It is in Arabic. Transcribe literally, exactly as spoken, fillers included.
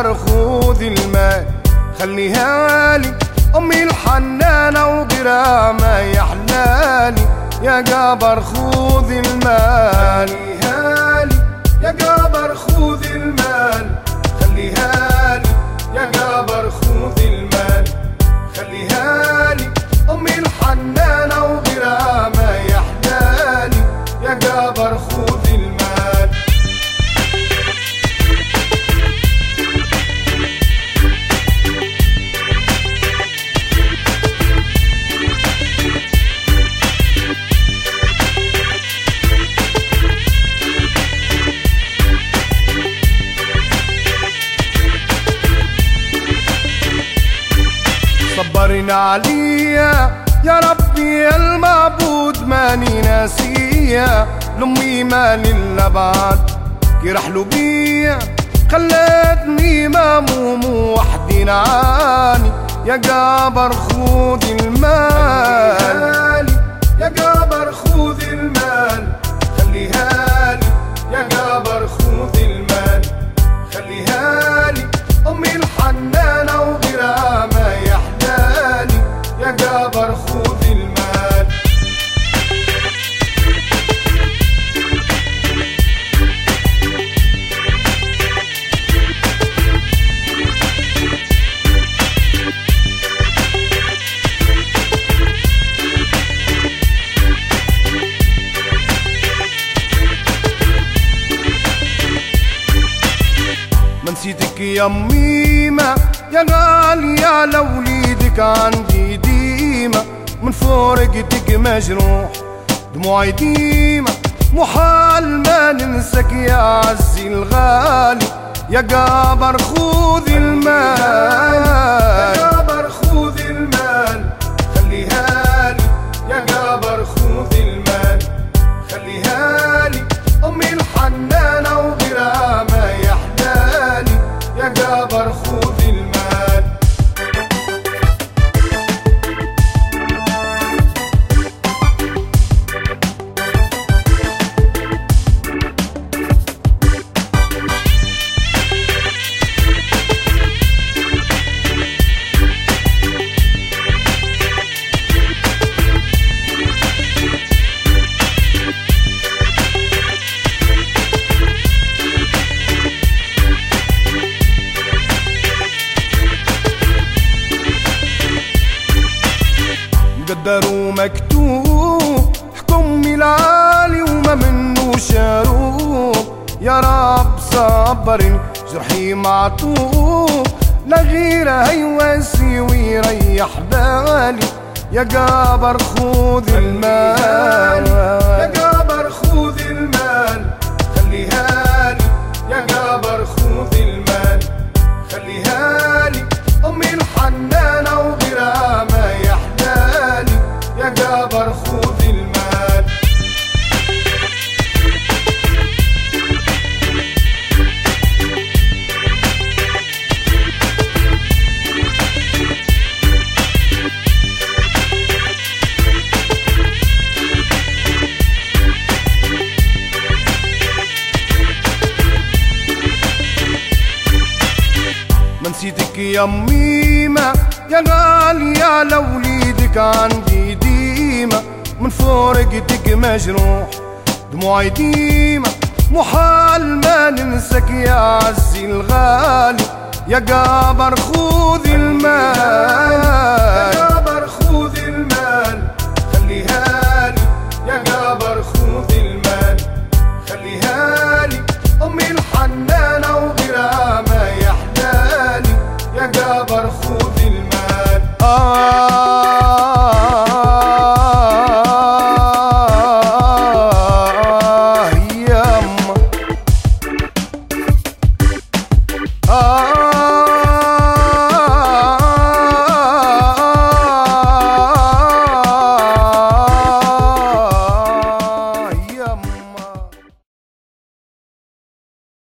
جابر خذ المال خليها لي أمي الحنانة وغيرها ما يحلالي. يا جابر خذ المال خليها لي، يا جابر خذ المال خليها لي، يا جابر خذ المال خليها لي أمي الحنانة وغيرها ما يحلالي. يا جابر خذ المال. صبرنا عليا يا ربي يا المعبود ماني ناسية. لأمي مالي إلا بعد كي رحلوا بيا خلتني ماموم وحدي نعاني. يا جابر خذ المال، يا جابر خذ المال خليها لي، يا جابر خذ المال خليها لي أمي الحنانة وغيرها ما يحلالي. يا جابر خذ المال. ما نسيتك يا ميمة يا غالية لوليدك عندي ديمة. من فورقتك مجروح دموعي ديمة محال ما ننسك يا عزي الغالي. يا جابر خذ المال، يا جابر خذ المال خليها لي، يا جابر خذ المال خليها لي أمي الحنانة وغيرها ما يحلالي. يا جابر خذ المال. مقدر ومكتوب حكم العالي وما منه شروب. يا رب صبرني جرحي معطوب لا غيره هيواسي ويريح بالي. يا جابر خذ المال، يا جابر خذ المال خليها لي، يا جابر خذ المال خليها لي أمي الحنانة وغيرها ما يحلالي. يا جابر خذ المال. ما نسيتك يا ميمة يا غالية لوليدك عندي ديمة. من فورقتك مجروح دموعي ديمة محال ما ننسك يا عزي الغالي. يا جابر خذ المال، يا جابر خذ